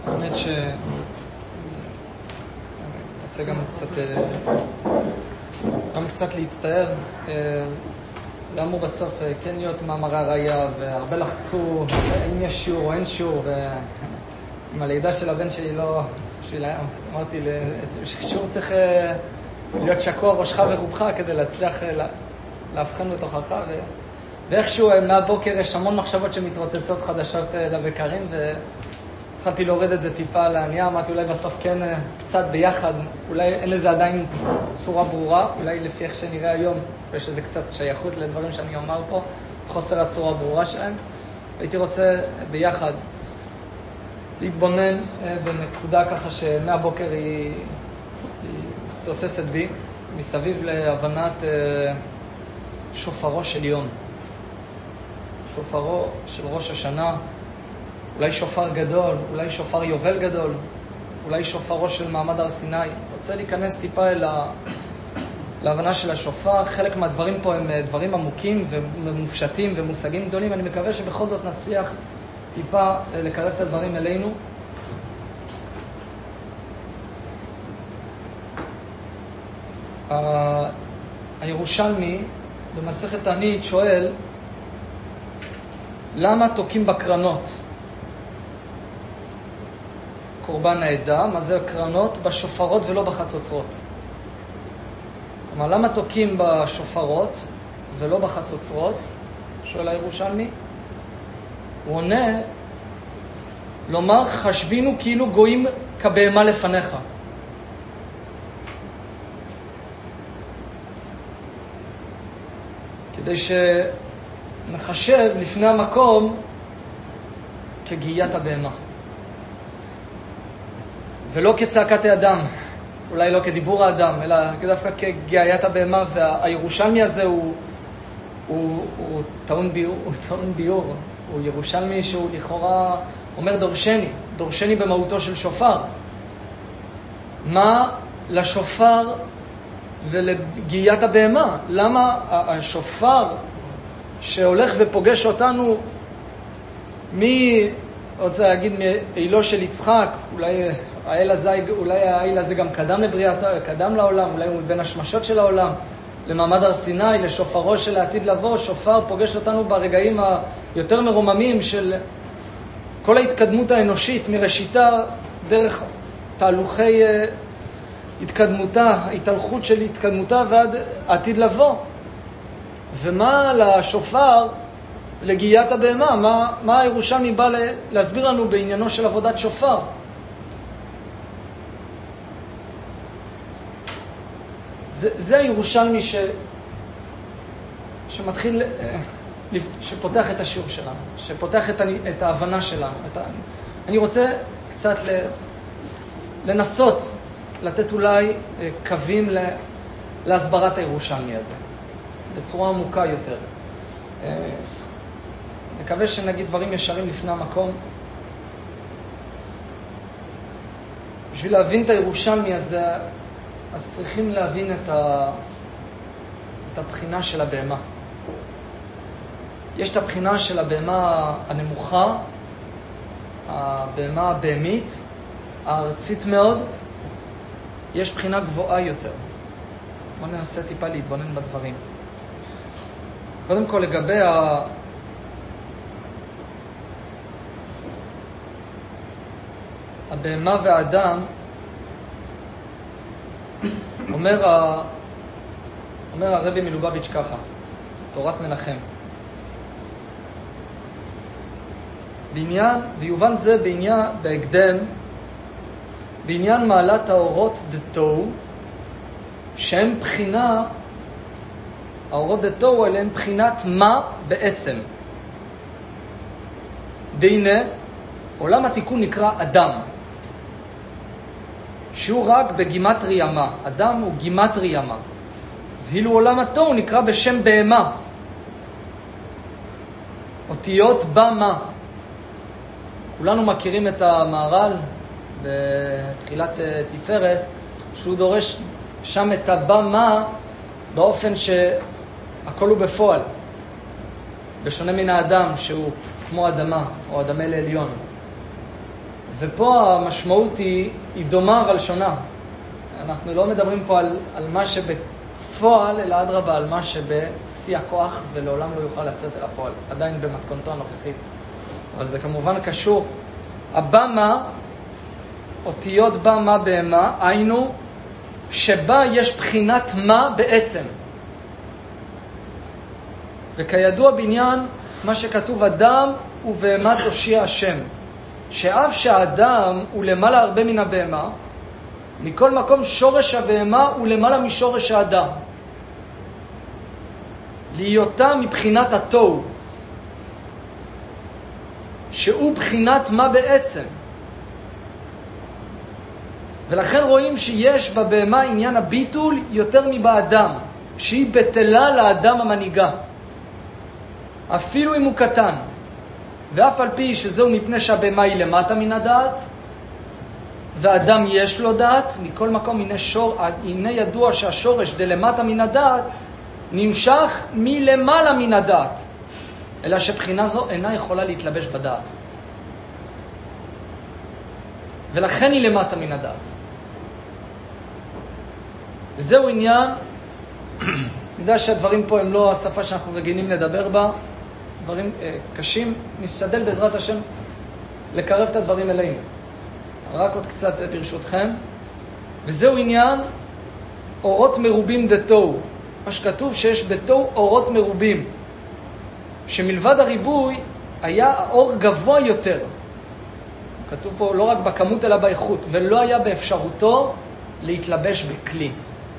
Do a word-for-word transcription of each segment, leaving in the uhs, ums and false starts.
האמת ש... אני רוצה גם קצת... גם קצת להצטער. למה בסוף כן להיות מאמרי ראייה, והרבה לחצו, אם יש שיעור או אין שיעור, ועם הלידה של הבן שלי לא... אמרתי, שיעור צריך להיות שקוע ראשך ורובך כדי להצליח להבחן בתוכך, ואיכשהו מהבוקר יש המון מחשבות שמתרוצצות חדשות לבקרים, והתחלתי להוריד את זה טיפה לענייה, אמרתי אולי בסוף כן קצת ביחד, אולי אין לזה עדיין צורה ברורה, אולי לפי איך שנראה היום, ויש איזה קצת שייכות לדברים שאני אומר פה, חוסר הצורה ברורה שלהם. הייתי רוצה ביחד להתבונן בנקודה ככה שמהבוקר היא, היא תוססת בי, מסביב להבנת שופרו של יום. שופרו של ראש השנה, אולי שופר גדול, אולי שופר יובל גדול, אולי שופרו של מעמד הר סיני. רוצה להיכנס טיפה אל ה... להבנה של השופר. חלק מהדברים פה הם דברים עמוקים ומופשטים ומושגים גדולים. אני מקווה שבכל זאת נצליח טיפה לקרב את הדברים אלינו. הירושלמי במסכת תענית שואל, למה תוקים בקרנות? קורבן העדה, מה זה הקרנות? בשופרות ולא בחצוצרות. כלומר, למה תוקים בשופרות ולא בחצוצרות? שואל הירושלמי. הוא עונה, לומר, חשבינו כאילו גויים כבהמה לפניך. כדי שנחשב לפני המקום כגיית הבהמה. ולא כצעקת האדם, אולי לא כדיבור האדם, אלא דווקא כגיית הבהמה. והירושלמי הזה הוא, הוא, הוא טעון ביור, הוא טעון ביור. הוא ירושלמי שהוא לכאורה אומר דורשני, דורשני במהותו של שופר. מה לשופר ולגיית הבהמה? למה השופר שהולך ופוגש אותנו מי רוצה להגיד מאילו של יצחק, אולי האל הזה, אולי האל הזה גם קדם לבריאתו, קדם לעולם, אולי הוא בין השמשות של העולם, למעמד הר סיני, לשופרו של העתיד לבוא. שופר פוגש אותנו ברגעים היותר מרוממים של כל ההתקדמות האנושית, מראשיתה דרך תהלוכי התקדמותה, ההתהלכות של התקדמותה ועד העתיד לבוא. ומה לשופר, לגיית הבהמה? מה, מה הירושלמי בא להסביר לנו בעניינו של עבודת שופר? זה, זה הירושלמי ש, שמתחיל, שפותח את השיעור שלנו, שפותח את, את ההבנה שלנו. את ה, אני רוצה קצת לנסות לתת אולי קווים להסברת הירושלמי הזה, בצורה עמוקה יותר. נקווה שנגיד דברים ישרים לפני המקום. בשביל להבין את הירושלמי הזה, אז צריכים להבין את, ה... את הבחינה של הבהמה. יש את הבחינה של הבהמה הנמוכה, הבהמה הבהמית, הארצית מאוד. יש בחינה גבוהה יותר. בואו ננסה טיפה להתבונן בדברים. קודם כל לגבי ה... הבהמה והאדם, אומר, ה... אומר הרבי מלובביץ' ככה, תורת מנחם. בעניין, ויובן זה בעניין, בהקדם, בעניין מעלת האורות דתו, שהם בחינה, האורות דתו האלה הם בחינת מה בעצם. והנה, עולם התיקון נקרא אדם, שהוא רק בגימטריה מה. אדם הוא גימטריה מה. ואילו עולם התוהו נקרא בשם בהמה. אותיות במה. כולנו מכירים את המהר"ל בתחילת תפארת, שהוא דורש שם את הבמה באופן שהכל הוא בפועל. בשונה מן האדם שהוא כמו אדמה או אדמה לעליון. ופה המשמעות היא, היא דומה אבל שונה. אנחנו לא מדברים פה על, על מה שבפועל, אלא אדרבה, על מה שבשיא הכוח ולעולם לא יוכל לצאת אל הפועל, עדיין במתכונתו הנוכחית. אבל זה כמובן קשור. הבמה, אותיות במה בהמה, היינו שבה יש בחינת מה בעצם. וכידוע בעניין מה שכתוב אדם ובהמה תושיע השם, שאף שהאדם הוא למעלה הרבה מן הבהמה, מכל מקום שורש הבהמה הוא למעלה משורש האדם, להיותה מבחינת התוהו, שהוא בחינת מה בעצם. ולכן רואים שיש בבהמה עניין הביטול יותר מבאדם, שהיא בטלה לאדם המנהיגה, אפילו אם הוא קטן. ואף על פי שזהו מפני שהבהמה היא למטה מן הדעת, ואדם יש לו דעת, מכל מקום הנה, שור, הנה ידוע שהשורש דלמטה מן הדעת נמשך מלמעלה מן הדעת, אלא שבחינה זו אינה יכולה להתלבש בדעת, ולכן היא למטה מן הדעת. וזהו עניין, אני יודע שהדברים פה הם לא השפה שאנחנו רגילים לדבר בה, דברים אה, קשים, נשתדל בעזרת השם לקרב את הדברים אלינו. רק עוד קצת ברשותכם. וזהו עניין אורות מרובים דתו, מה שכתוב שיש בתו אורות מרובים, שמלבד הריבוי היה האור גבוה יותר, כתוב פה לא רק בכמות אלא באיכות, ולא היה באפשרותו להתלבש בכלי.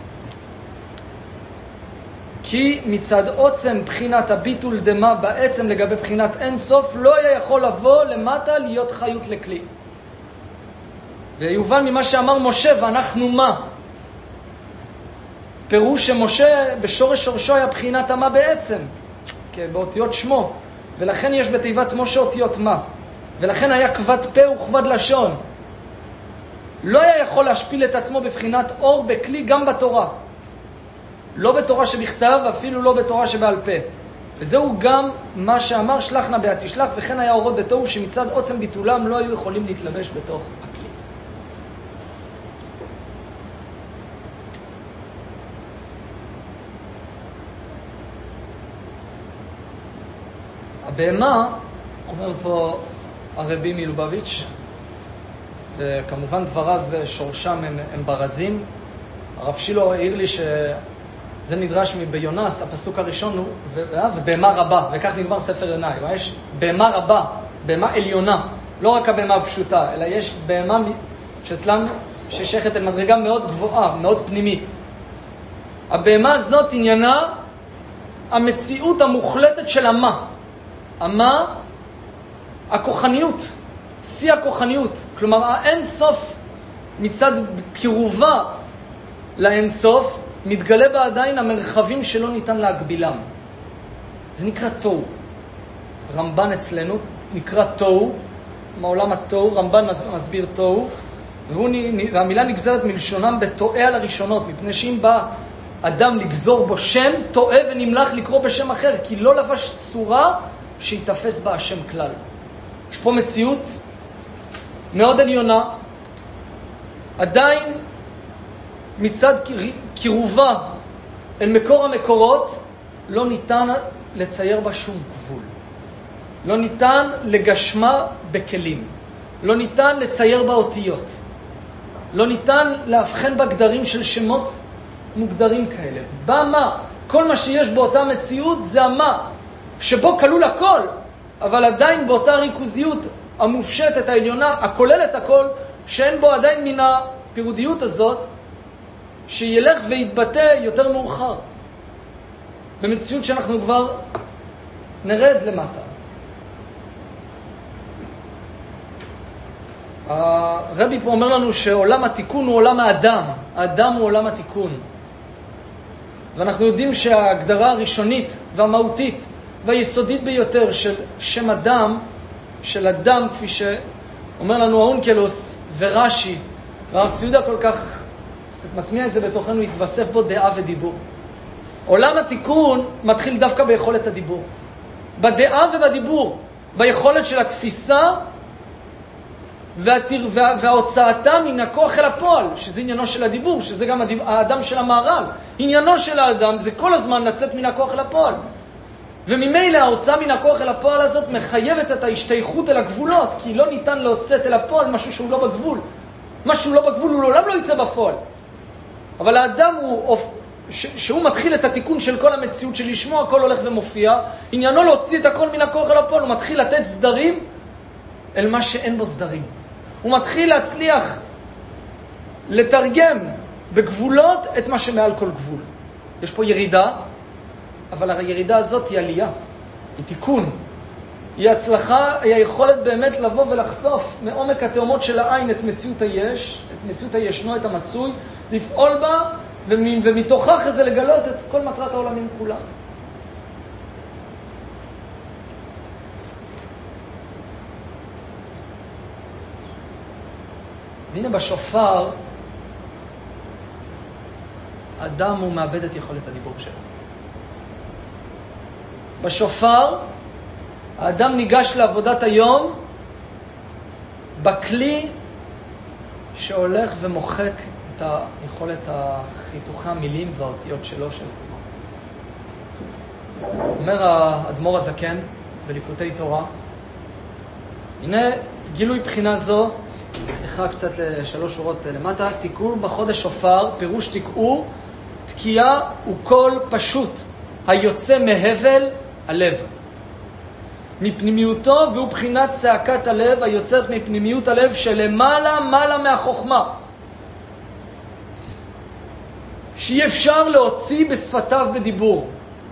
כי מצד עוצם בחינת הביטול דמה בעצם לגבי בחינת אין סוף, לא היה יכול לבוא למטה להיות חיות לכלי. ויובל ממה שאמר משה, ואנחנו מה? פירוש שמשה בשורש שורשו היה בחינת המה בעצם, באותיות שמו, ולכן יש בתיבת משה אותיות מה, ולכן היה כבד פה וכבד לשון. לא היה יכול להשפיל את עצמו בבחינת אור בכלי גם בתורה, לא בתורה שבכתב, אפילו לא בתורה שבעל פה. וזהו גם מה שאמר שלח נא בעת תשלח, וכן היה אורות דתו שמצד עוצם ביטולם לא היו יכולים להתלבש בתוך הכלי. הבהמה, אומר פה הרבי מלובביץ', וכמובן דבריו שורשם הם, הם ברזים. הרב שילו העיר לי שזה נדרש מביונס, הפסוק הראשון הוא ובהמה רבה, וכך נגמר ספר יונה. יש בהמה רבה, בהמה עליונה, לא רק הבהמה הפשוטה, אלא יש בהמה שאצלנו ששייכת אל מדרגה מאוד גבוהה, מאוד פנימית. הבהמה הזאת עניינה המציאות המוחלטת של המה. המה, הכוחניות, שיא הכוחניות, כלומר האין סוף מצד קירובה לאין סוף, מתגלה בה עדיין המרחבים שלא ניתן להגבילם. זה נקרא תוהו. רמב"ן אצלנו נקרא תוהו, מעולם התוהו, רמב"ן מסביר תוהו, והמילה נגזרת מלשונם בתועה על הראשונות, מפני שאם בא אדם לגזור בו שם, תועה ונמלך לקרוא בשם אחר, כי לא לבש צורה שיתפס בה השם כלל. יש פה מציאות מאוד עליונה, עדיין מצד קירובה אל מקור המקורות לא ניתן לצייר בה שום גבול, לא ניתן לגשמה בכלים, לא ניתן לצייר בה אותיות, לא ניתן להבחן בה גדרים של שמות מוגדרים כאלה. במה, כל מה שיש באותה מציאות זה המה, שבו כלול הכל, אבל עדיין באותה ריכוזיות המופשטת העליונה, הכוללת הכל, שאין בו עדיין מן הפירודיות הזאת, שילך ויתבטא יותר מאוחר, במציאות שאנחנו כבר נרד למטה. הרבי פה אומר לנו שעולם התיקון הוא עולם האדם, האדם הוא עולם התיקון. ואנחנו יודעים שההגדרה הראשונית והמהותית והיסודית ביותר של שם אדם, של אדם, כפי שאומר לנו האונקלוס ורש"י, והרב ציודה כל כך מטמיע את זה בתוכנו, התווסף בו דעה ודיבור. עולם התיקון מתחיל דווקא ביכולת הדיבור, בדעה ובדיבור, ביכולת של התפיסה והתיר, וה, וההוצאתה מן הכוח אל הפועל, שזה עניינו של הדיבור, שזה גם הדיב, האדם של המהר"ל. עניינו של האדם זה כל הזמן לצאת מן הכוח אל הפועל. וממילא ההוצאה מן הכוח אל הפועל הזאת מחייבת את ההשתייכות אל הגבולות, כי לא ניתן להוצאת אל הפועל משהו שהוא לא בגבול. משהו לא בגבול הוא לעולם לא יצא בפועל. אבל האדם הוא, ש, שהוא מתחיל את התיקון של כל המציאות של לשמוע, הכל הולך ומופיע, עניינו להוציא את הכל מן הכוח אל הפועל, הוא מתחיל לתת סדרים אל מה שאין בו סדרים. הוא מתחיל להצליח לתרגם בגבולות את מה שמעל כל גבול. יש פה ירידה, אבל הירידה הזאת היא עלייה, היא תיקון, היא הצלחה, היא היכולת באמת לבוא ולחשוף מעומק התאומות של העין את מציאות היש, את מציאות הישנו, את המצוי, לפעול בה, ומתוכך אחרי זה לגלות את כל מטרת העולמים כולם. והנה בשופר, האדם הוא מאבד את יכולת הדיבור שלו. בשופר, האדם ניגש לעבודת היום בכלי שהולך ומוחק את היכולת החיתוכי המילים והאותיות שלו של עצמו. אומר האדמו"ר הזקן בליקוטי תורה, הנה גילוי בחינה זו, סליחה קצת לשלוש שורות למטה, תיקעו בחודש שופר, פירוש תיקעו, תקיעה הוא קול פשוט, היוצא מהבל הלב. מפנימיותו והוא בחינת צעקת הלב, היוצאת מפנימיות הלב שלמעלה מעלה מהחוכמה. שאי אפשר להוציא בשפתיו בדיבור.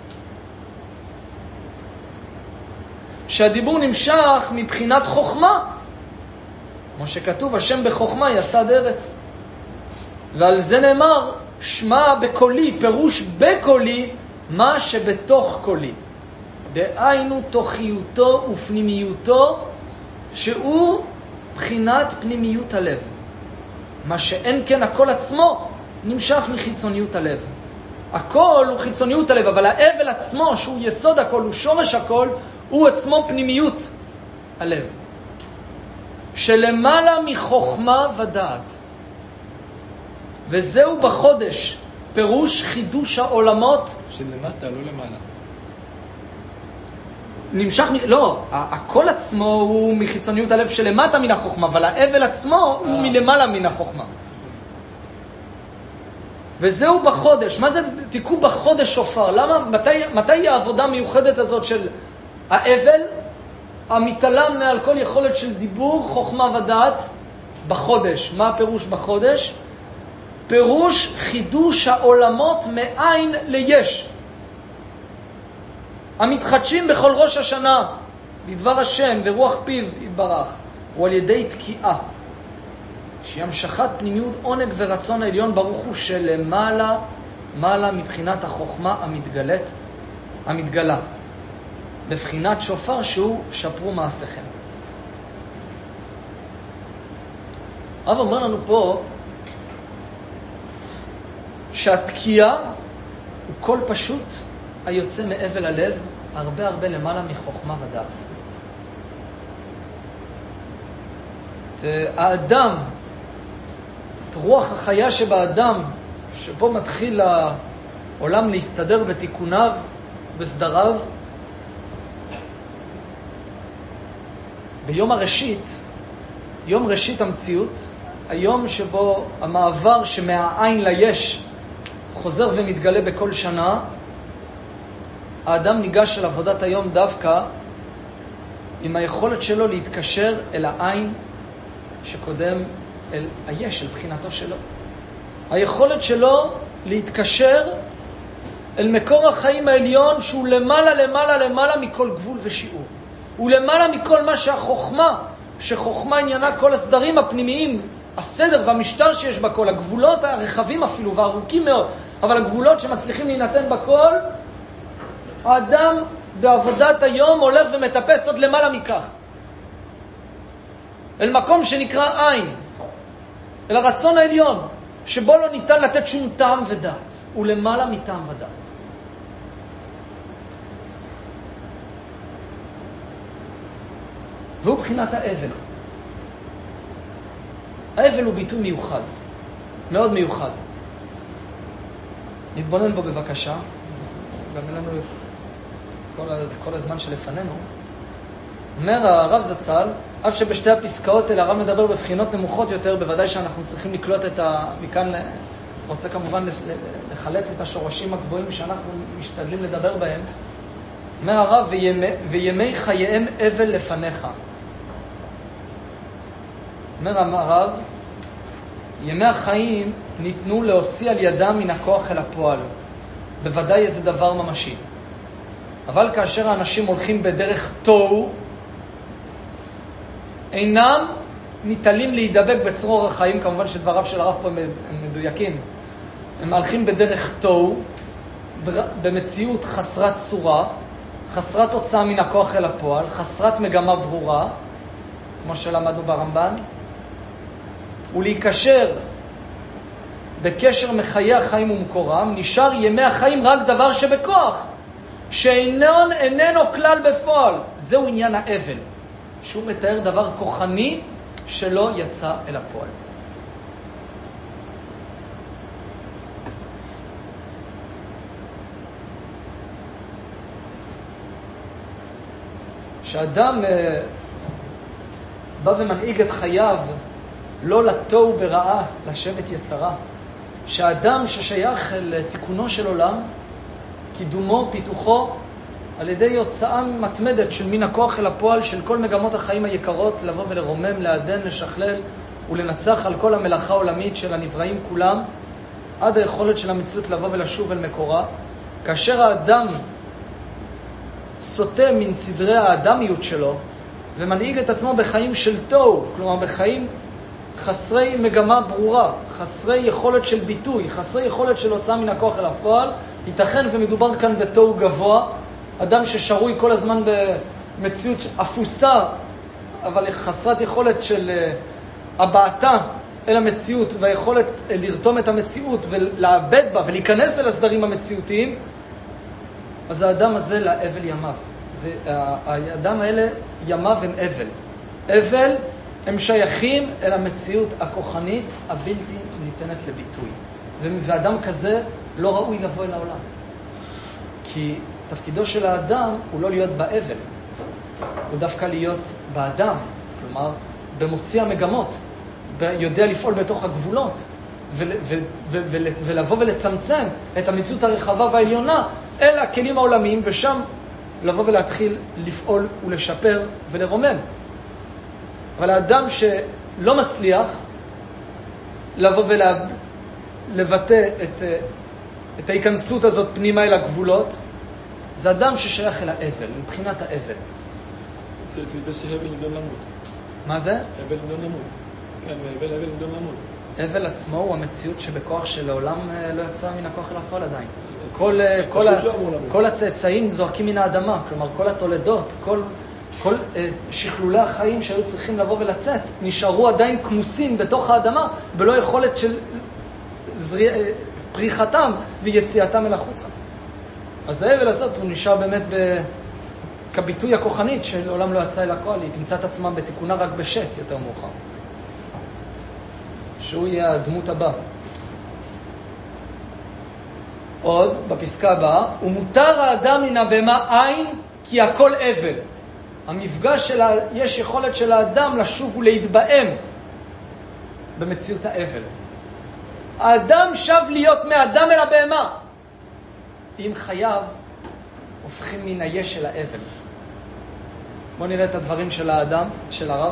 שהדיבור נמשך מבחינת חוכמה. כמו שכתוב, השם בחוכמה יסד ארץ. ועל זה נאמר, שמע בקולי, פירוש בקולי, מה שבתוך קולי. דהיינו תוכיותו ופנימיותו, שהוא בחינת פנימיות הלב. מה שאין כן הכל עצמו, נמשך מחיצוניות הלב. הכל הוא חיצוניות הלב, אבל האבל עצמו, שהוא יסוד הכל, הוא שורש הכל, הוא עצמו פנימיות הלב. שלמעלה מחוכמה ודעת. וזהו בחודש, פירוש חידוש העולמות. שלמטה, לא למעלה. נמשך, לא, הכל עצמו הוא מחיצוניות הלב שלמטה מן החוכמה, אבל האבל עצמו הוא מלמעלה מן החוכמה. וזהו בחודש. מה זה תיקעו בחודש שופר? למה, מתי, מתי היא העבודה המיוחדת הזאת של האבל, המתעלם מעל כל יכולת של דיבור, חוכמה ודעת? בחודש. מה הפירוש בחודש? פירוש חידוש העולמות מאין ליש. המתחדשים בכל ראש השנה, בדבר השם ורוח פיו יתברך, הוא על ידי תקיעה. שהיא המשכת פנימיות עונג ורצון העליון ברוך הוא שלמעלה, מעלה מבחינת החוכמה המתגלת, המתגלה. בבחינת שופר שהוא שפרו מעשיכם. הרב אומר לנו פה שהתקיעה הוא קול פשוט היוצא מאבל הלב, הרבה הרבה למעלה מחוכמה ודעת. האדם, את רוח החיה שבאדם, שבו מתחיל העולם להסתדר בתיקוניו, בסדריו, ביום הראשית, יום ראשית המציאות, היום שבו המעבר שמהעין ליש חוזר ומתגלה בכל שנה, האדם ניגש אל עבודת היום דווקא עם היכולת שלו להתקשר אל העין שקודם אל היש, אל בחינתו שלו. היכולת שלו להתקשר אל מקור החיים העליון שהוא למעלה, למעלה, למעלה מכל גבול ושיעור. הוא למעלה מכל מה שהחוכמה, שחוכמה עניינה כל הסדרים הפנימיים, הסדר והמשטר שיש בכל, הגבולות הרחבים אפילו והארוכים מאוד, אבל הגבולות שמצליחים להינתן בכל, האדם בעבודת היום הולך ומטפס עוד למעלה מכך. אל מקום שנקרא עין, אל הרצון העליון, שבו לא ניתן לתת שום טעם ודעת. הוא למעלה מטעם ודעת. והוא בחינת האבל. האבל הוא ביטוי מיוחד, מאוד מיוחד. נתבונן בו בבקשה, גם אין לנו כל, כל הזמן שלפנינו. אומר הרב זצ"ל, אף שבשתי הפסקאות האלה הרב מדבר בבחינות נמוכות יותר, בוודאי שאנחנו צריכים לקלוט את ה... מכאן רוצה כמובן לחלץ את השורשים הגבוהים שאנחנו משתדלים לדבר בהם. אומר הרב, וימי, וימי חייהם אבל לפניך. אומר הרב, ימי החיים ניתנו להוציא על ידם מן הכוח אל הפועל. בוודאי איזה דבר ממשי. אבל כאשר האנשים הולכים בדרך תוהו, אינם ניתלים להידבק בצרור החיים, כמובן שדבריו של הרב פה הם מדויקים. הם הולכים בדרך תוהו, במציאות חסרת צורה, חסרת הוצאה מן הכוח אל הפועל, חסרת מגמה ברורה, כמו שלמדנו ברמב"ן, ולהיקשר בקשר מחיי החיים ומקורם, נשאר ימי החיים רק דבר שבכוח, שאינון איננו כלל בפועל. זהו עניין האבל, שהוא מתאר דבר כוחני שלא יצא אל הפועל. שאדם בא ומנהיג את חייו לא לתוהו ברעה, לשבת יצרה. שהאדם ששייך לתיקונו של עולם, קידומו, פיתוחו, על ידי הוצאה מתמדת של מן הכוח אל הפועל של כל מגמות החיים היקרות, לבוא ולרומם, לעדן, לשכלל ולנצח על כל המלאכה העולמית של הנבראים כולם, עד היכולת של המציאות לבוא ולשוב אל מקורה. כאשר האדם סוטה מן סדרי האדמיות שלו ומנהיג את עצמו בחיים של תוהו, כלומר בחיים חסרי מגמה ברורה, חסרי יכולת של ביטוי, חסרי יכולת של הוצאה מן הכוח אל הפועל, ייתכן ומדובר כאן בתוהו גבוה, אדם ששרוי כל הזמן במציאות אפוסה, אבל חסרת יכולת של הבעתה אל המציאות, והיכולת לרתום את המציאות ולאבד בה ולהיכנס אל הסדרים המציאותיים, אז האדם הזה לאבל ימיו. זה, האדם האלה ימיו הם אבל. אבל הם שייכים אל המציאות הכוחנית הבלתי ניתנת לביטוי. ואדם כזה לא ראוי לבוא אל העולם. כי תפקידו של האדם הוא לא להיות באבל, הוא דווקא להיות באדם, כלומר במוציא המגמות, יודע לפעול בתוך הגבולות, ו- ו- ו- ו- ולבוא ולצמצם את המציאות הרחבה והעליונה אל הכלים העולמיים, ושם לבוא ולהתחיל לפעול ולשפר ולרומם. אבל האדם שלא מצליח לבוא ולבטא את, את ההיכנסות הזאת פנימה אל הגבולות, זה אדם ששייך אל האבל, מבחינת האבל. זה לפי זה שהבל נידון למות. מה זה? אבל נידון למות. כן, והבל, אבל נידון למות. אבל עצמו הוא המציאות שבכוח שלעולם לא יצא מן הכוח אל הפועל עדיין. כל, כל, ה, כל הצאצאים זועקים מן האדמה, כלומר כל התולדות, כל, כל uh, שכלולי החיים שהיו צריכים לבוא ולצאת, נשארו עדיין כנוסים בתוך האדמה, בלא יכולת של זרי... פריחתם ויציאתם אל החוצה. אז האבל הזאת הוא נשאר באמת ב... כביטוי הכוחנית שלעולם לא יצא אל הכל, היא תמצא את עצמה בתיקונה רק בשט יותר מאוחר. שהוא יהיה הדמות הבאה. עוד, בפסקה הבאה, ומותר האדם מן הבהמה עין, כי הכל אבל. המפגש של ה... יש יכולת של האדם לשוב ולהתבאם במציאות האבל. האדם שב להיות מאדם אל הבהמה. אם חייו הופכים מן היש של האבל. בואו נראה את הדברים של האדם, של הרב.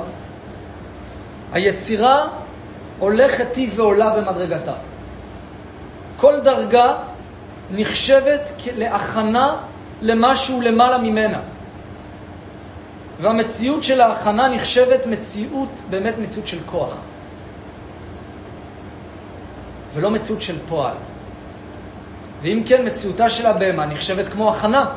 היצירה הולכת היא ועולה במדרגתה. כל דרגה נחשבת להכנה למשהו למעלה ממנה. והמציאות של ההכנה נחשבת מציאות, באמת מציאות של כוח. ולא מציאות של פועל. ואם כן, מציאותה של הבהמה נחשבת כמו הכנה.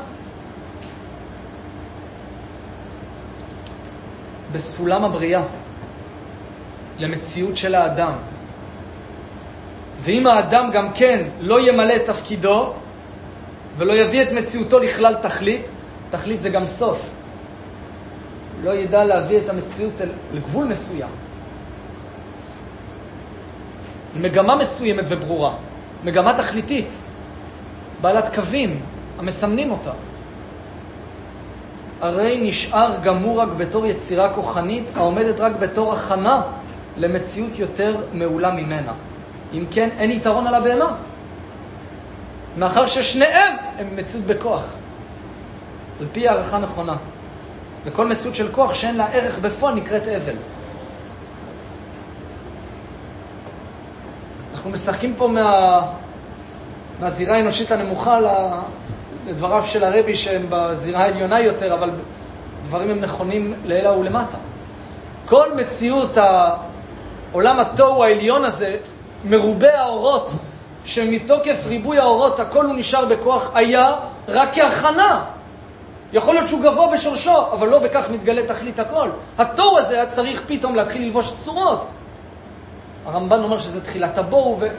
בסולם הבריאה, למציאות של האדם. ואם האדם גם כן לא ימלא את תפקידו, ולא יביא את מציאותו לכלל תכלית, תכלית זה גם סוף. לא ידע להביא את המציאות לגבול מסוים. מגמה מסוימת וברורה, מגמה תכליתית, בעלת קווים, המסמנים אותה. הרי נשאר גמור רק בתור יצירה כוחנית, העומדת רק בתור הכנה למציאות יותר מעולה ממנה. אם כן, אין יתרון על הבהמה. מאחר ששניהם הם מציאות בכוח. על פי הערכה נכונה. וכל מציאות של כוח שאין לה ערך בפועל נקראת אבל. אנחנו משחקים פה מה... מהזירה האנושית הנמוכה לדבריו של הרבי שהם בזירה העליונה יותר, אבל דברים הם נכונים לעילה ולמטה. כל מציאות העולם התוהו העליון הזה, מרובה האורות, שמתוקף ריבוי האורות הכל הוא נשאר בכוח, היה רק כהכנה. יכול להיות שהוא גבוה בשורשו, אבל לא בכך מתגלה תכלית הכל. התוהו הזה היה צריך פתאום להתחיל ללבוש צורות. הרמב"ן אומר שזה תחילת הבואו ו...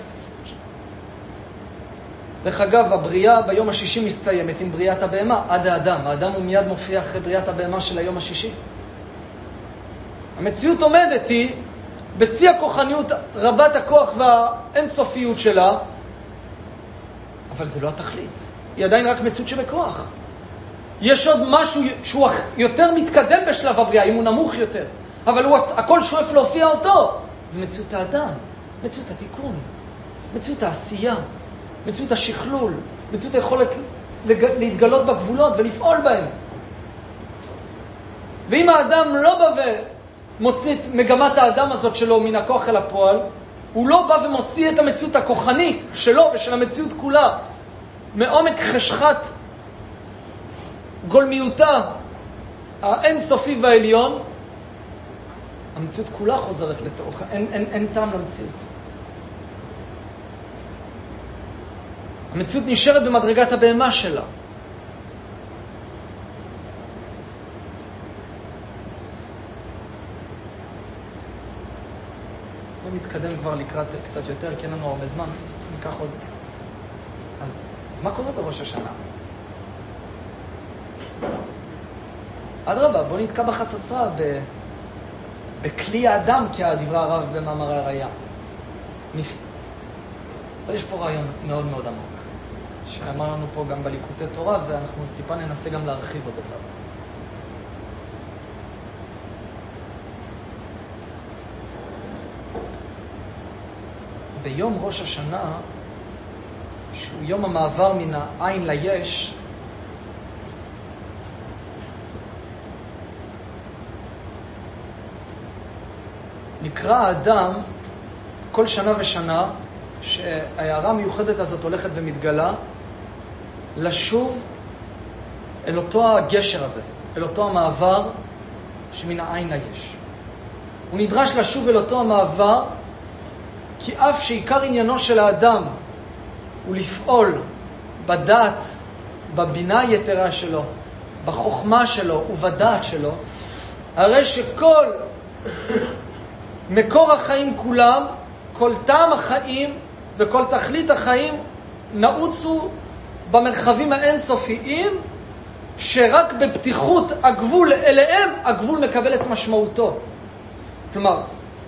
דרך אגב, הבריאה ביום השישי מסתיימת עם בריאת הבהמה, עד האדם. האדם הוא מיד מופיע אחרי בריאת הבהמה של היום השישי. המציאות עומדת היא בשיא הכוחניות, רבת הכוח והאינסופיות שלה, אבל זה לא התכלית. היא עדיין רק מציאות שבכוח. יש עוד משהו שהוא יותר מתקדם בשלב הבריאה, אם הוא נמוך יותר. אבל הוא, הכל שואף להופיע אותו. זה מציאות האדם, מציאות התיקון, מציאות העשייה, מציאות השכלול, מציאות היכולת להתגלות בגבולות ולפעול בהם. ואם האדם לא בא ומוציא את מגמת האדם הזאת שלו מן הכוח אל הפועל, הוא לא בא ומוציא את המציאות הכוחנית שלו ושל המציאות כולה מעומק חשכת גולמיותה האינסופי והעליון, המציאות כולה חוזרת לתוך, אין, אין, אין טעם למציאות. המציאות נשארת במדרגת הבהמה שלה. בואו נתקדם כבר לקראת קצת יותר, כי אין לנו הרבה זמן, ניקח עוד. אז, אז מה קורה בראש השנה? אדרבה, בואו נתקע בחצוצרה ב... בכלי האדם, כי דברה הרב במאמרי הראייה. נפ... אבל יש פה רעיון מאוד מאוד עמוק, שאמר לנו פה גם בליקוטי תורה, ואנחנו טיפה ננסה גם להרחיב אותו כבר. ביום ראש השנה, שהוא יום המעבר מן העין ליש, נקרא האדם כל שנה ושנה, שההערה המיוחדת הזאת הולכת ומתגלה, לשוב אל אותו הגשר הזה, אל אותו המעבר שמן העין ליש. הוא נדרש לשוב אל אותו המעבר, כי אף שעיקר עניינו של האדם הוא לפעול בדעת, בבינה היתרה שלו, בחוכמה שלו ובדעת שלו, הרי שכל מקור החיים כולם, כל טעם החיים וכל תכלית החיים נעוצו במרחבים האינסופיים, שרק בפתיחות הגבול אליהם, הגבול מקבל את משמעותו. כלומר,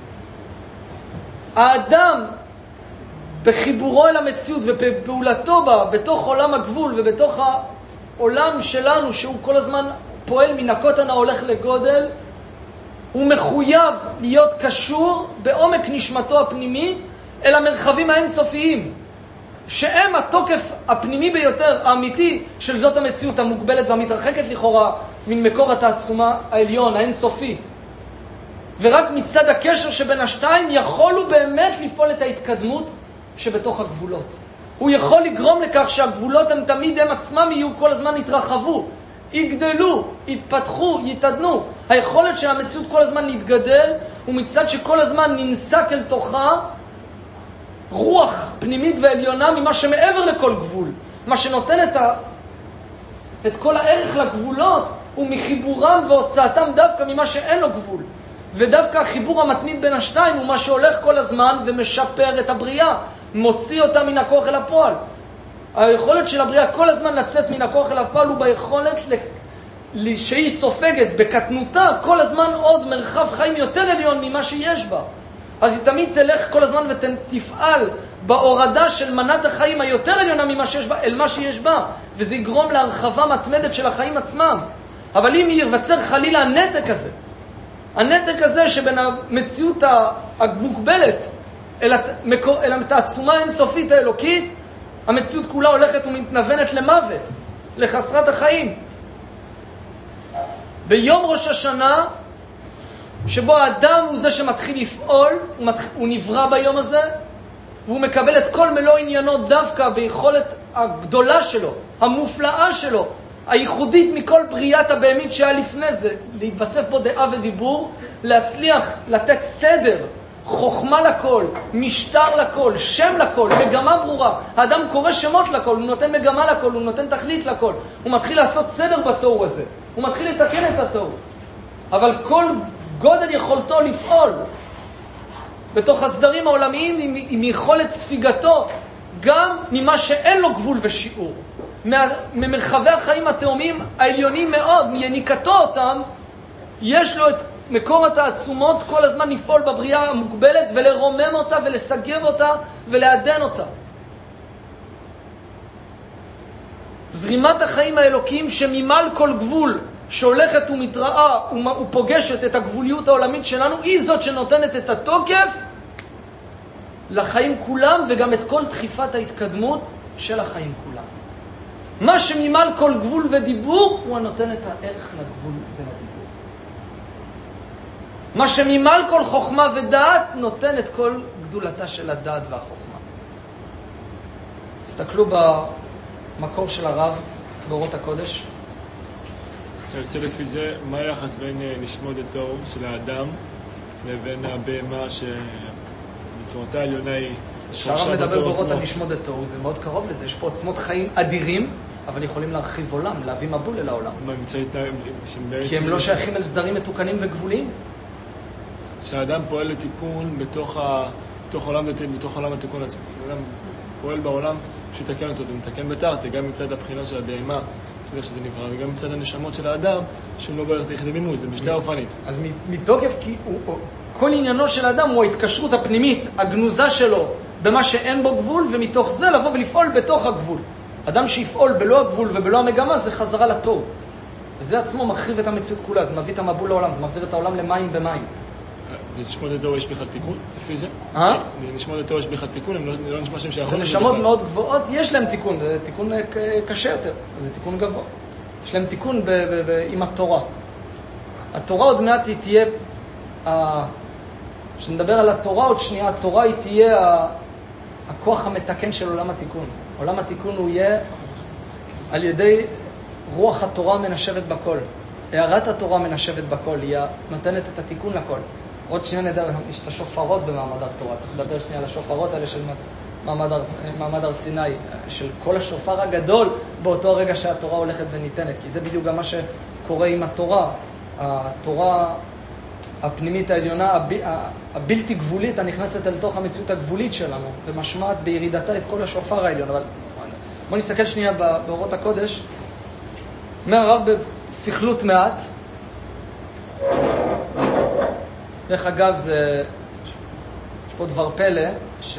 האדם בחיבורו אל המציאות ובפעולתו בה, בתוך עולם הגבול ובתוך העולם שלנו, שהוא כל הזמן פועל מן הקוטן ההולך לגודל, הוא מחויב להיות קשור בעומק נשמתו הפנימית אל המרחבים האינסופיים, שהם התוקף הפנימי ביותר, האמיתי, של זאת המציאות המוגבלת והמתרחקת לכאורה מן מקור התעצומה העליון, האינסופי. ורק מצד הקשר שבין השתיים יכול הוא באמת לפעול את ההתקדמות שבתוך הגבולות. הוא יכול לגרום לכך שהגבולות הם תמיד הם עצמם יהיו כל הזמן יתרחבו, יגדלו, יתפתחו, יתעדנו. היכולת של המציאות כל הזמן להתגדל, ומצד שכל הזמן ננסק אל תוכה רוח פנימית ועליונה ממה שמעבר לכל גבול. מה שנותן את, ה... את כל הערך לגבולות הוא מחיבורם והוצאתם דווקא ממה שאין לו גבול. ודווקא החיבור המתמיד בין השתיים הוא מה שהולך כל הזמן ומשפר את הבריאה, מוציא אותה מן הכוח אל הפועל. היכולת של הבריאה כל הזמן לצאת מן הכוח אל הפועל הוא ביכולת ל... שהיא סופגת בקטנותה כל הזמן עוד מרחב חיים יותר עליון ממה שיש בה. אז היא תמיד תלך כל הזמן ותפעל בהורדה של מנת החיים היותר עליונה ממה שיש בה, אל מה שיש בה, וזה יגרום להרחבה מתמדת של החיים עצמם. אבל אם ייווצר חלילה הנתק הזה, הנתק הזה שבין המציאות המוגבלת אל, אל התעצומה האינסופית האלוקית, המציאות כולה הולכת ומתנוונת למוות, לחסרת החיים. ביום ראש השנה, שבו האדם הוא זה שמתחיל לפעול, הוא, מתח... הוא נברא ביום הזה, והוא מקבל את כל מלוא עניינו דווקא ביכולת הגדולה שלו, המופלאה שלו, הייחודית מכל בריאת הבהמית שהיה לפני זה, להתווסף בו דעה ודיבור, להצליח לתת סדר, חוכמה לכל, משטר לכל, שם לכל, מגמה ברורה. האדם קורא שמות לכל, הוא נותן מגמה לכל, הוא נותן תכלית לכל. הוא מתחיל לעשות סדר בתור הזה, הוא מתחיל לתקן את התור. אבל כל גודל יכולתו לפעול בתוך הסדרים העולמיים עם, עם יכולת ספיגתו גם ממה שאין לו גבול ושיעור, ממרחבי החיים התאומיים העליונים מאוד, מיניקתו אותם, יש לו את מקור התעצומות כל הזמן לפעול בבריאה המוגבלת ולרומם אותה ולסגב אותה ולעדן אותה. זרימת החיים האלוקיים שממעל כל גבול שהולכת ומתראה ופוגשת את הגבוליות העולמית שלנו, היא זאת שנותנת את התוקף לחיים כולם וגם את כל דחיפת ההתקדמות של החיים כולם. מה שממעל כל גבול ודיבור הוא הנותן את הערך לגבול ולדיבור. מה שממעל כל חוכמה ודעת נותן את כל גדולתה של הדעת והחוכמה. תסתכלו במקור של הרב באורות הקודש. אני רוצה לפי זה, מה היחס בין נשמות התור של האדם לבין הבהמה שבצורתה העליונה היא שהרב מדבר באורות הנשמות התור, זה מאוד קרוב לזה. יש פה עוצמות חיים אדירים, אבל יכולים להרחיב עולם, להביא מבול אל העולם. כי הם לא שייכים אל סדרים מתוקנים וגבוליים. כשהאדם פועל לתיקון בתוך העולם, בתוך עולם התיקון עצמו. האדם פועל בעולם שיתקן אותו, זה מתקן בתרתי, גם מצד הבחינה של הבהמה, שזה נברא, וגם מצד הנשמות של האדם, שהוא לא בערך יחידי מימוס, זה בשתי האופנית. אז מתוקף, כי הוא, כל עניינו של האדם הוא ההתקשרות הפנימית, הגנוזה שלו, במה שאין בו גבול, ומתוך זה לבוא ולפעול בתוך הגבול. אדם שיפעול בלא הגבול ובלא המגמה, זה חזרה לתור. וזה עצמו מחריב את המציאות כולה, זה מביא את המבול לעולם, זה מחזיר את העולם למים ומים. זה נשמות התור יש בכלל תיקון, לפי זה? אה? נשמות התור יש בכלל תיקון, הם לא נשמע שהם שייכות. זה נשמות מאוד גבוהות, יש להם תיקון, זה תיקון קשה יותר, זה תיקון גבוה. יש להם תיקון עם התורה. התורה עוד מעט היא תהיה, כשנדבר על התורה עוד שנייה, התורה היא תהיה הכוח המתקן של עולם התיקון. עולם התיקון הוא יהיה על ידי רוח התורה מנשבת בכל. הערת התורה מנשבת בכל, היא נותנת את התיקון לכל. עוד שנייה נדבר, יש את השופרות במעמד הר תורה. צריך לדבר שנייה על השופרות האלה של מעמד הר, מעמד הר סיני, של כל השופר הגדול באותו הרגע שהתורה הולכת וניתנת. כי זה בדיוק גם מה שקורה עם התורה. התורה הפנימית העליונה, הבלתי גבולית, הנכנסת אל תוך המציאות הגבולית שלנו, ומשמעת בירידתה את כל השופר העליון. אבל בוא נסתכל שנייה באורות הקודש. אומר הרב בסכלות מעט. דרך אגב, זה, יש פה דבר פלא, ש...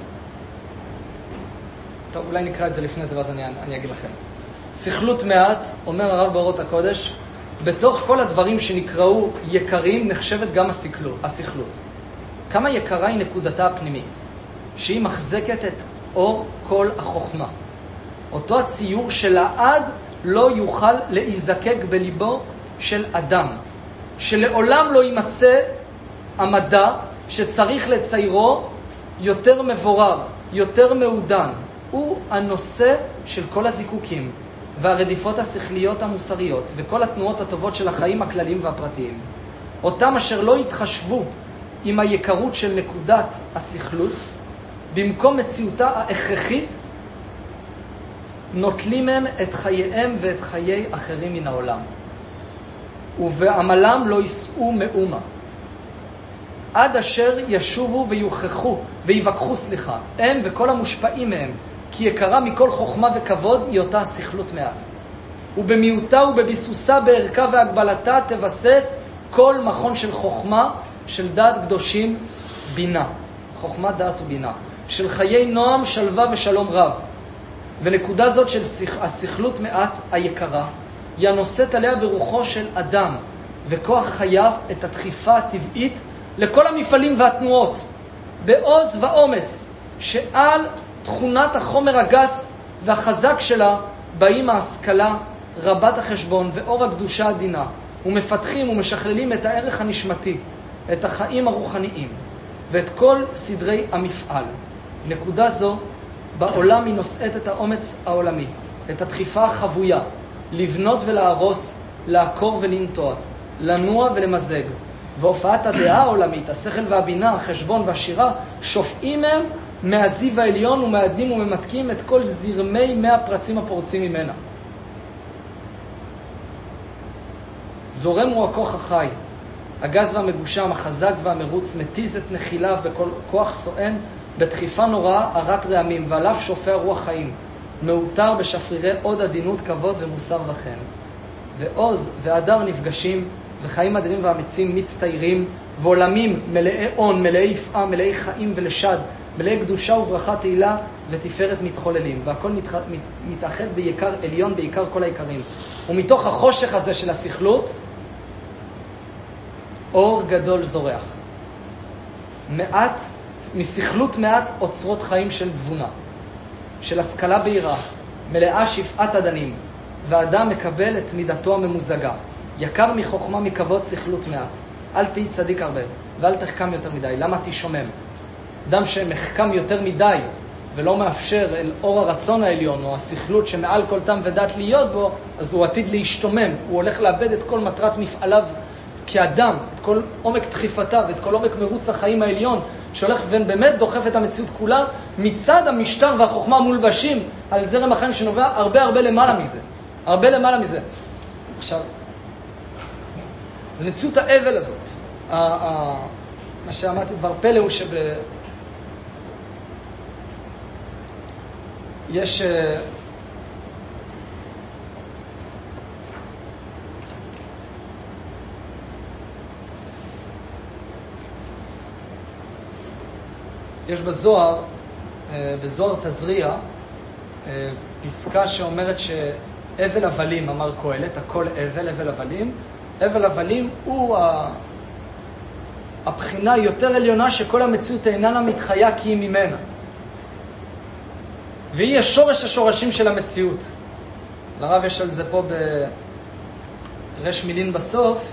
טוב, אולי נקרא את זה לפני זה, ואז אני, אני אגיד לכם. סכלות מעט, אומר הרב באורות הקודש, בתוך כל הדברים שנקראו יקרים, נחשבת גם הסכלות. הסכלות. כמה יקרה היא נקודתה הפנימית, שהיא מחזקת את אור כל החוכמה. אותו הציור שלעד לא יוכל להיזקק בליבו של אדם, שלעולם לא יימצא המדע שצריך לציירו יותר מבורר, יותר מעודן. הוא הנושא של כל הזיקוקים והרדיפות השכליות המוסריות וכל התנועות הטובות של החיים הכלליים והפרטיים. אותם אשר לא התחשבו עם היקרות של נקודת השכלות, במקום מציאותה ההכרחית, נוטלים הם את חייהם ואת חיי אחרים מן העולם. ובעמלם לא יישאו מאומה. עד אשר ישובו ויוכחו, ויבקחו סליחה, הם וכל המושפעים מהם, כי יקרה מכל חוכמה וכבוד היא אותה שכלות מעט. ובמיעוטה ובביסוסה בערכה והגבלתה תבסס כל מכון של חוכמה, של דעת קדושים בינה, חוכמה, דעת ובינה, של חיי נועם, שלווה ושלום רב. ונקודה זאת של השכלות מעט היקרה, היא הנושאת עליה ברוחו של אדם, וכוח חייו את הדחיפה הטבעית לכל המפעלים והתנועות, בעוז ואומץ, שעל תכונת החומר הגס והחזק שלה באים ההשכלה רבת החשבון ואור הקדושה הדינה, ומפתחים ומשכללים את הערך הנשמתי, את החיים הרוחניים, ואת כל סדרי המפעל. נקודה זו בעולם היא נושאת את האומץ העולמי, את הדחיפה החבויה, לבנות ולהרוס, לעקור ולנטוע, לנוע ולמזג. והופעת הדעה העולמית, השכל והבינה, החשבון והשירה, שופעים מהם מהזיו העליון ומעדנים וממתקים את כל זרמי מאה הפרצים הפורצים ממנה. זורם הוא הכוח החי, הגז והמגושם, החזק והמרוץ, מתיז את נחיליו בכל כוח סואן, בדחיפה נוראה ערת רעמים, ועליו שופע רוח חיים, מאותר בשפרירי עוד עדינות, כבוד ומוסר וכן. ועוז והדר נפגשים, וחיים אדירים ואמיצים מצטיירים, ועולמים מלאי עון, מלאי יפעה, מלאי חיים ולשד, מלאי קדושה וברכה תהילה ותפארת מתחוללים, והכל מתח... מתאחד ביקר עליון, בעיקר כל העיקרים. ומתוך החושך הזה של השכלות, אור גדול זורח. מעט, משכלות מעט אוצרות חיים של תבונה, של השכלה בהירה, מלאה שפעת אדנים, והאדם מקבל את מידתו הממוזגה. יקר מחוכמה מכבוד שכלות מעט. אל תהי צדיק הרבה, ואל תחכם יותר מדי. למה תשומם? אדם שמחכם יותר מדי, ולא מאפשר אל אור הרצון העליון, או השכלות שמעל כל טעם ודעת להיות בו, אז הוא עתיד להשתומם. הוא הולך לאבד את כל מטרת מפעליו כאדם, את כל עומק דחיפתיו, את כל עומק מרוץ החיים העליון, שהולך ובאמת דוחף את המציאות כולה, מצד המשטר והחוכמה מולבשים על זרם החיים שנובע הרבה הרבה למעלה מזה. הרבה למעלה מזה. עכשיו, זה מציאות האבל הזאת. מה שאמרתי דבר פלא הוא שב... יש... יש בזוהר, בזוהר תזריע, פסקה שאומרת שאבל הבלים, אמר קהלת, הכל אבל, אבל הבלים, אבל הבלים הוא הבחינה היותר עליונה שכל המציאות איננה מתחיה כי היא ממנה. והיא השורש השורשים של המציאות. לרב יש על זה פה ברש מילין בסוף,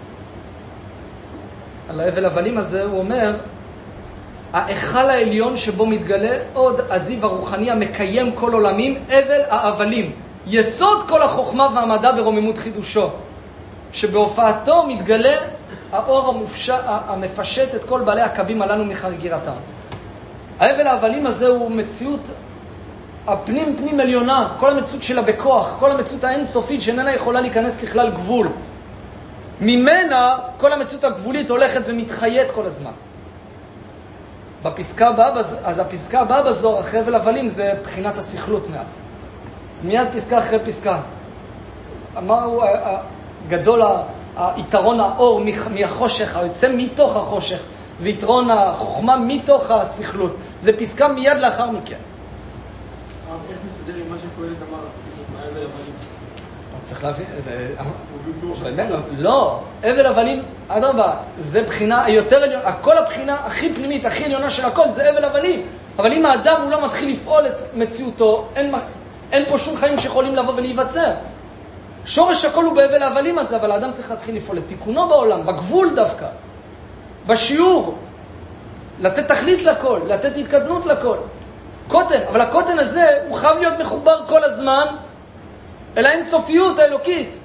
על האבל הבלים הזה, הוא אומר, האחל העליון שבו מתגלה עוד הזיו הרוחני המקיים כל עולמים, אבל האבלים, יסוד כל החוכמה והמדע ברוממות חידושו, שבהופעתו מתגלה האור המופש... המפשט את כל בעלי הקבים הללו מחגירתם. האבל האבלים הזה הוא מציאות הפנים פנים עליונה, כל המציאות שלה בכוח, כל המציאות האינסופית שאיננה יכולה להיכנס לכלל גבול. ממנה כל המציאות הגבולית הולכת ומתחיית כל הזמן. בפסקה הבאה, אז הפסקה הבאה בזוהר אחרי אבל הבלים זה בחינת השכלות מעט. מיד פסקה אחרי פסקה. מהו גדול היתרון האור מהחושך, היוצא מתוך החושך, ויתרון החוכמה מתוך השכלות. זה פסקה מיד לאחר מכן. איך מסדר עם מה שקהלת אמר, אבל הבלים? אז צריך להבין, זה... לא, אבל הבלים, אדרבה, זה בחינה היותר עליונה, כל הבחינה הכי פנימית, הכי עליונה של הכל, זה אבל הבלים. אבל אם האדם הוא לא מתחיל לפעול את מציאותו, אין, אין פה שום חיים שיכולים לבוא ולהיווצר. שורש הכל הוא בהבל הבלים הזה, אבל האדם צריך להתחיל לפעול את תיקונו בעולם, בגבול דווקא, בשיעור, לתת תכלית לכל, לתת התקדמות לכל. קוטן, אבל הקוטן הזה הוא חייב להיות מחובר כל הזמן אל האינסופיות האלוקית.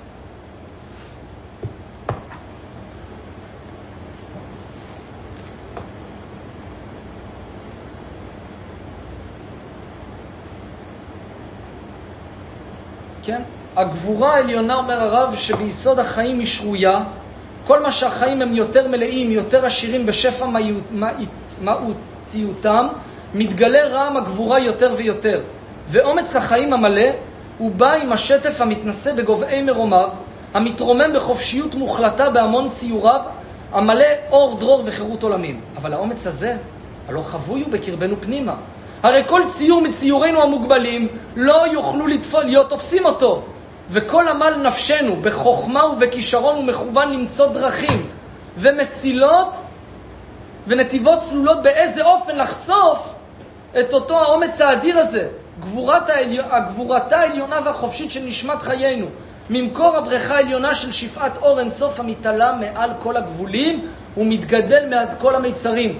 כן? הגבורה העליונה, אומר הרב, שביסוד החיים היא שרויה. כל מה שהחיים הם יותר מלאים, יותר עשירים בשפע מהותיותם, מתגלה רעם הגבורה יותר ויותר. ואומץ החיים המלא הוא בא עם השטף המתנשא בגובעי מרומיו, המתרומם בחופשיות מוחלטה בהמון ציוריו, המלא אור, דרור וחירות עולמים. אבל האומץ הזה, הלא חבוי הוא בקרבנו פנימה. הרי כל ציור מציורינו המוגבלים לא יוכלו לתפול, להיות תופסים אותו. וכל עמל נפשנו בחוכמה ובכישרון ומכוון למצוא דרכים ומסילות ונתיבות צלולות באיזה אופן לחשוף את אותו האומץ האדיר הזה, גבורת העליון, הגבורתה העליונה והחופשית של נשמת חיינו, ממקור הבריכה העליונה של שפעת אור אינסוף המתעלה מעל כל הגבולים ומתגדל מעד כל המיצרים.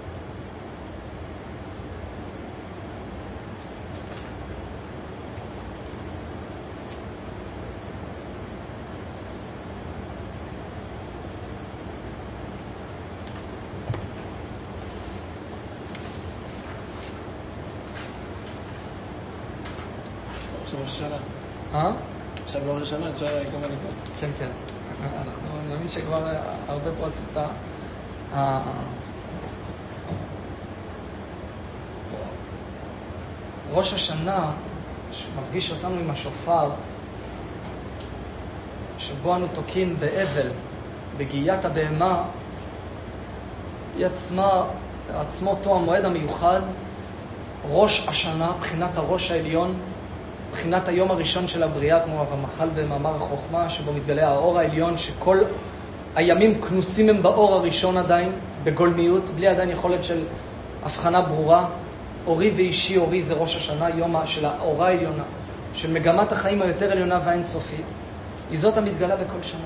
עכשיו ראש השנה. אה? עכשיו בראש השנה, אפשר כמה נקוד. כן, כן. אנחנו מאמין שכבר הרבה פה עשתה. ראש השנה שמפגיש אותנו עם השופר, שבו אנו תוקעים באבל, בגיית הבהמה, היא עצמה, עצמו אותו המועד המיוחד, ראש השנה, בחינת הראש העליון, בחינת היום הראשון של הבריאה, כמו הרמח"ל במאמר החוכמה, שבו מתגלה האור העליון, שכל הימים כנוסים הם באור הראשון עדיין, בגולמיות, בלי עדיין יכולת של הבחנה ברורה. אורי ואישי, אורי זה ראש השנה, יום של האורה העליונה, של מגמת החיים היותר עליונה והאינסופית, היא זאת המתגלה בכל שנה.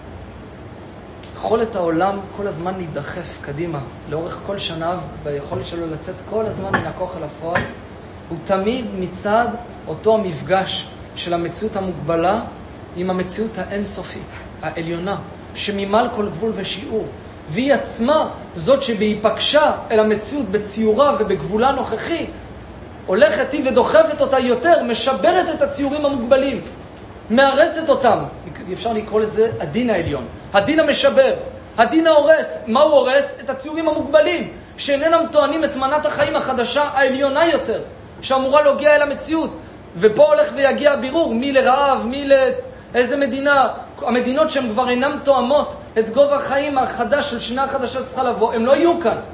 יכולת העולם כל הזמן להידחף קדימה, לאורך כל שנה, והיכולת שלו לצאת כל הזמן מן הכוח אל הפועל, הוא תמיד מצד אותו המפגש של המציאות המוגבלה עם המציאות האינסופית, העליונה, שממעל כל גבול ושיעור. והיא עצמה, זאת שבהיפגשה אל המציאות בציורה ובגבולה נוכחי, הולכת היא ודוחפת אותה יותר, משברת את הציורים המוגבלים, מארסת אותם. אפשר לקרוא לזה הדין העליון, הדין המשבר, הדין ההורס. מה הוא הורס? את הציורים המוגבלים, שאינם טוענים את מנת החיים החדשה העליונה יותר, שאמורה להגיע אל המציאות. ופה הולך ויגיע הבירור, מי לרעב, מי לאיזה מדינה. המדינות שהן כבר אינן תואמות את גובה החיים החדש של שנה החדשה שצריכה לבוא, הם לא יהיו כאן.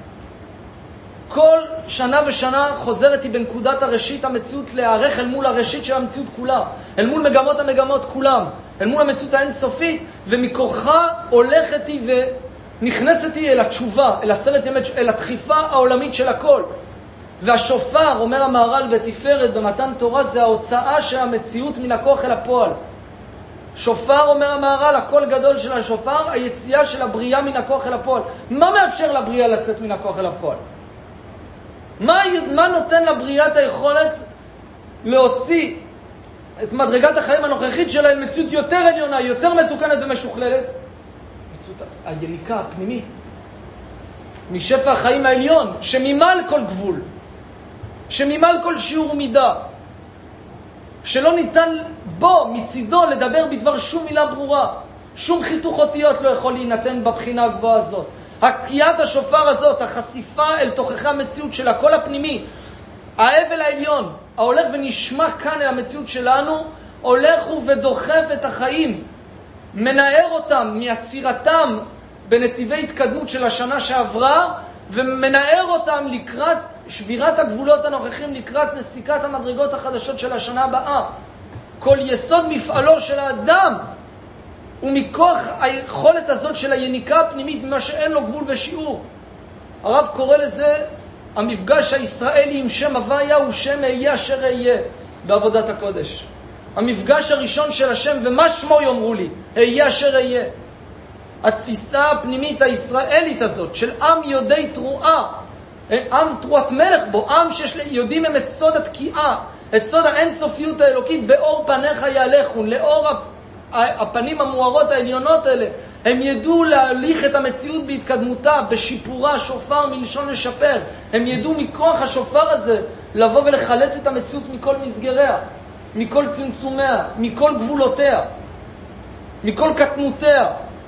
כל שנה ושנה חוזרת היא בנקודת הראשית המציאות להערך אל מול הראשית של המציאות כולה, אל מול מגמות המגמות כולם, אל מול המציאות האינסופית, ומכוחה הולכת היא ונכנסת היא אל התשובה, אל עשרת ימי, אל הדחיפה העולמית של הכל. והשופר, אומר המהר"ל בתפארת במתן תורה, זה ההוצאה של המציאות מן הכוח אל הפועל. שופר, אומר המהר"ל, הכל גדול של השופר, היציאה של הבריאה מן הכוח אל הפועל. מה מאפשר לבריאה לצאת מן הכוח אל הפועל? מה, מה נותן לבריאה את היכולת להוציא את מדרגת החיים הנוכחית שלה אל מציאות יותר עליונה, יותר מתוקנת ומשוכללת? מציאות היניקה הפנימית, משפע החיים העליון, שממעל כל גבול, שממעל כל שיעור ומידה, שלא ניתן בו מצידו לדבר בדבר שום מילה ברורה, שום חיתוך אותיות לא יכול להינתן בבחינה הגבוהה הזאת. הקיית השופר הזאת, החשיפה אל תוכחי המציאות של הכל הפנימי, האבל העליון, ההולך ונשמע כאן אל המציאות שלנו, הולך ודוחף את החיים, מנער אותם מעצירתם בנתיבי התקדמות של השנה שעברה, ומנער אותם לקראת שבירת הגבולות הנוכחים, לקראת נסיקת המדרגות החדשות של השנה הבאה. כל יסוד מפעלו של האדם ומכוח היכולת הזאת של היניקה הפנימית, ממה שאין לו גבול ושיעור. הרב קורא לזה המפגש הישראלי עם שם הוויה הוא שם אהיה אשר אהיה בעבודת הקודש. המפגש הראשון של השם, ומה שמו יאמרו לי, אהיה אשר אהיה. התפיסה הפנימית הישראלית הזאת של עם יודעי תרועה, עם תרועת מלך בו, עם שיש יודעים הם את סוד התקיעה, את סוד האינסופיות האלוקית, באור פניך יהלכון, לאור הפנים המוארות העליונות האלה, הם ידעו להליך את המציאות בהתקדמותה, בשיפורה, שופר מלשון לשפר. הם ידעו מכוח השופר הזה לבוא ולחלץ את המציאות מכל מסגריה, מכל צמצומיה, מכל גבולותיה, מכל קטנותיה.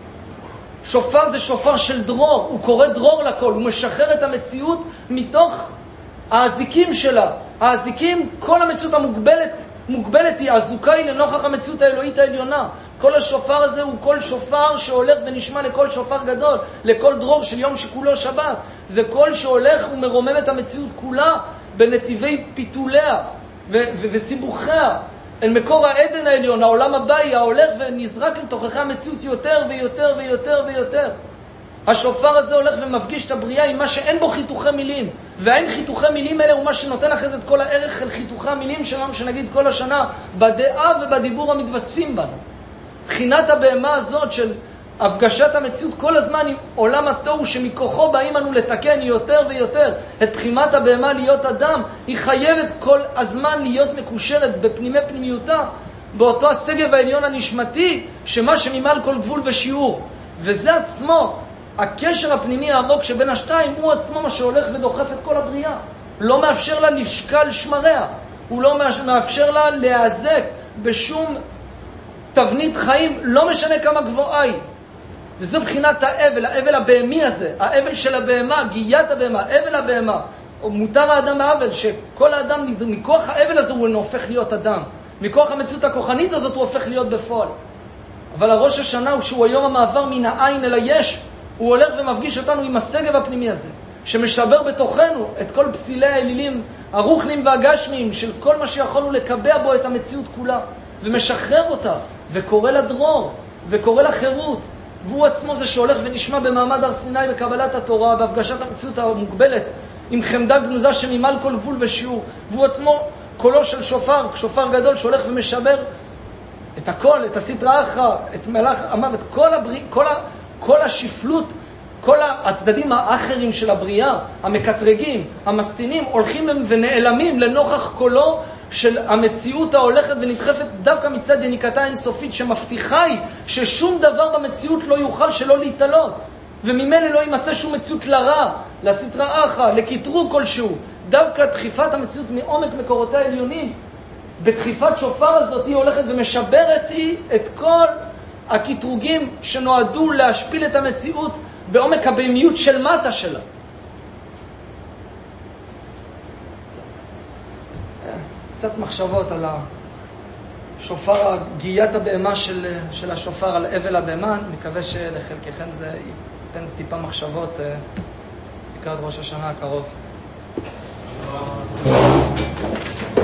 שופר זה שופר של דרור, הוא קורא דרור לכל, הוא משחרר את המציאות מתוך האזיקים שלה. האזיקים, כל המציאות המוגבלת, מוגבלת היא, הזוקה היא לנוכח המציאות האלוהית העליונה. כל השופר הזה הוא כל שופר שהולך ונשמע לכל שופר גדול, לכל דרור של יום שכולו שבת. זה כל שהולך ומרומם את המציאות כולה בנתיבי פיתוליה ו- ו- וסיבוכיה. אל מקור העדן העליון, העולם הבאי, ההולך ונזרק לתוככי המציאות יותר ויותר ויותר ויותר. השופר הזה הולך ומפגיש את הבריאה עם מה שאין בו חיתוכי מילים. והאין חיתוכי מילים האלה הוא מה שנותן אחרי זה את כל הערך אל חיתוכי המילים שלנו, שנגיד כל השנה, בדעה ובדיבור המתווספים בנו. בחינת הבהמה הזאת של הפגשת המציאות כל הזמן עם עולם התוהו שמכוחו באים אנו לתקן יותר ויותר את בחינת הבהמה להיות אדם, היא חייבת כל הזמן להיות מקושרת בפנימי פנימיותה, באותו הסגב העליון הנשמתי, שמה שממעל כל גבול ושיעור. וזה עצמו, הקשר הפנימי העמוק שבין השתיים, הוא עצמו מה שהולך ודוחף את כל הבריאה. לא מאפשר לה לשקל שמריה, הוא לא מאפשר לה להיאזק בשום תבנית חיים, לא משנה כמה גבוהה היא. וזו בחינת האבל, האבל הבהמי הזה, האבל של הבהמה, גיית הבהמה, אבל הבהמה. או מותר האדם האבל, שכל האדם, מכוח האבל הזה הוא הופך להיות אדם. מכוח המציאות הכוחנית הזאת הוא הופך להיות בפועל. אבל הראש השנה הוא שהוא היום המעבר מן העין אל היש, הוא הולך ומפגיש אותנו עם הסגב הפנימי הזה, שמשבר בתוכנו את כל פסילי האלילים, הרוחניים והגשמיים, של כל מה שיכולנו לקבע בו את המציאות כולה, ומשחרר אותה, וקורא לדרור, וקורא לחירות. והוא עצמו זה שהולך ונשמע במעמד הר סיני בקבלת התורה, בהפגשת המציאות המוגבלת, עם חמדה גנוזה שממעל כל גבול ושיעור. והוא עצמו קולו של שופר, שופר גדול שהולך ומשבר את הכל, את הסטרא אחרא, את מלאך המוות, כל הבריא, כל ה... כל השפלות, כל הצדדים האחרים של הבריאה, המקטרגים, המסתינים, הולכים ונעלמים לנוכח קולו של המציאות ההולכת ונדחפת דווקא מצד יניקתה אינסופית, שמבטיחה היא ששום דבר במציאות לא יוכל שלא להתעלות, וממילא לא יימצא שום מציאות לרע, לסטרא אחרא, לקטרוג כלשהו. דווקא דחיפת המציאות מעומק מקורותיה העליונים, בדחיפת שופר הזאת היא הולכת ומשברת היא את כל הקטרוגים שנועדו להשפיל את המציאות בעומק הבהמיות של מטה שלה. קצת מחשבות על השופר, גיית הבהמה של, של השופר, על אבל הבהמה. אני מקווה שלחלקכם זה ייתן טיפה מחשבות לקראת ראש השנה הקרוב.